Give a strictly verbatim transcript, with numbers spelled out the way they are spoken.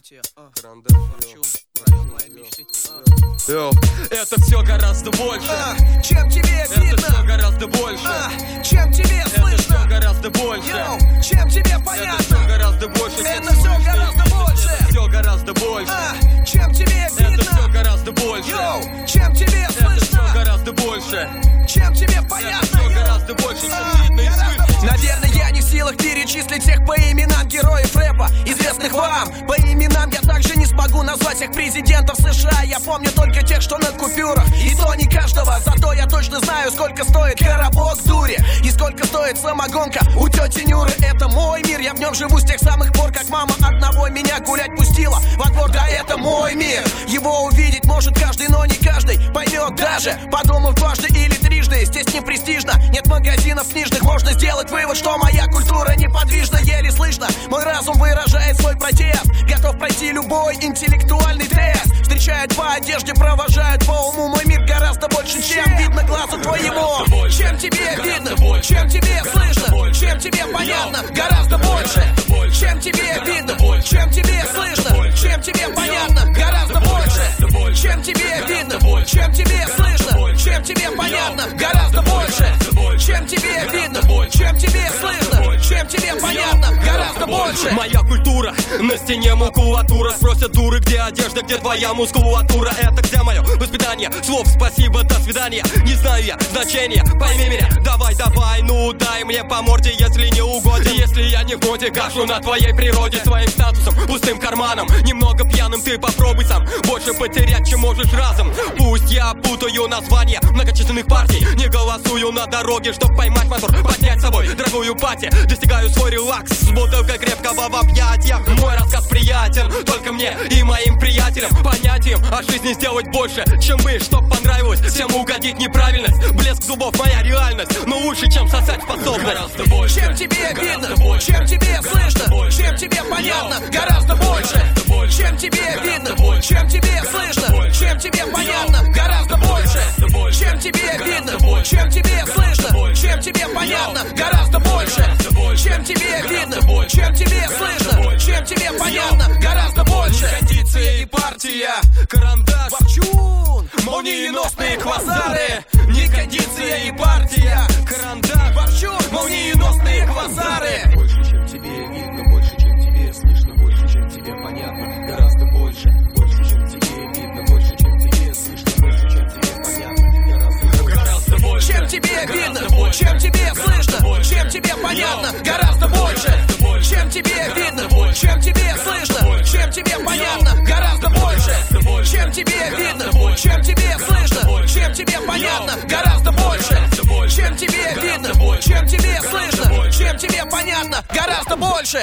партия, а, Борчун, район моей мечты, а. Йоу, это все гораздо больше, а, чем тебе это видно, все гораздо больше, а, чем тебе это слышно, все гораздо больше, Йоу, чем тебе это понятно, все гораздо больше, это чем все слышно. гораздо больше, Это все гораздо больше, а, чем тебе это все видно, гораздо больше, Йоу, чем тебе это все слышно, гораздо больше, чем тебе это понятно, все йоу. гораздо больше, чем А, видно и гораздо слышно. Наверное, я не в силах перечислить всех по именам героев рэпа, известных вам. По именам я также не смогу назвать всех президентов США. Я помню только тех, что на купюрах, и то не каждого. Зато я точно знаю, сколько стоит коробок дури и сколько стоит самогонка у тети Нюры. Это мой мир, я в нем живу с тех самых пор, как мама одного меня гулять пустила во двор. Да, это мой мир, его увидеть может каждый, но не каждый поймет даже, подумав дважды или трижды. Здесь не престижно, нет магазинов книжных. Можно сделать вывод, что моя культура неподвижна, еле слышно. Мой разум выражает свой протест, готов пройти любой интеллектуальный тест. Встречают по одежде, провожают по уму. Мой мир гораздо больше, чем видно глазу твоему. Чем тебе видно, чем тебе слышно, чем тебе понятно, гораздо больше. Чем тебе видно, чем тебе слышно, чем тебе понятно, гораздо больше. Чем тебе видно, чем тебе слышно, чем тебе понятно, гораздо больше. Чем тебе видно, чем тебе слышно, чем тебе понятно, гораздо больше. Моя культура, на стене макулатура. Спросят дуры, где одежда, где твоя мускулатура. Это где мое воспитание? Слов спасибо, до свидания. Не знаю я значения, пойми меня. Давай, давай, ну дай мне по морде, если не угоден. Если я не в моде, кашу на твоей природе. Своим статусом, пустым карманом, немного пьяным ты попробуй сам. Больше потерять, чем можешь разом. Пусть я путаю названия многочисленных партий, не голосую на дороге, чтоб поймать мотор, поднять с собой дорогую пати. Достигаю свой релакс с бутылкой крепкого в объятиях. Мой рассказ приятен только мне и моим приятелям. Понятием о жизни сделать больше, чем вы, чтоб понравилось всем угодить неправильность. Блеск зубов моя реальность, но лучше, чем сосать способность. Гораздо больше. Чем тебе видно, чем тебе слышно, чем тебе понятно, гораздо больше. Чем тебе видно, чем тебе слышно, чем тебе понятно, гораздо больше. Чем тебе видно, чем тебе слышно, чем тебе понятно, гораздо больше. Чем тебе видно, чем тебе слышно, чем тебе понятно, гораздо больше. Кондиция и партия, карандаш, Борчун, молниеносные квазары. не кондиция и партия, Карандаш, Борчун, молниеносные квазары. Больше, чем тебе видно, больше, чем тебе слышно, больше, чем тебе понятно, гораздо больше. Больше, чем тебе видно, больше, чем тебе слышно, больше, чем тебе понятно, гораздо больше. Чем тебе видно, чем тебе слышно, чем тебе понятно, гораздо больше. Чем тебе видно, чем тебе слышно, чем тебе понятно, гораздо больше. Чем тебе видно, чем тебе слышно, чем тебе понятно, гораздо больше. Чем тебе видно, чем тебе слышно, чем тебе понятно, гораздо больше.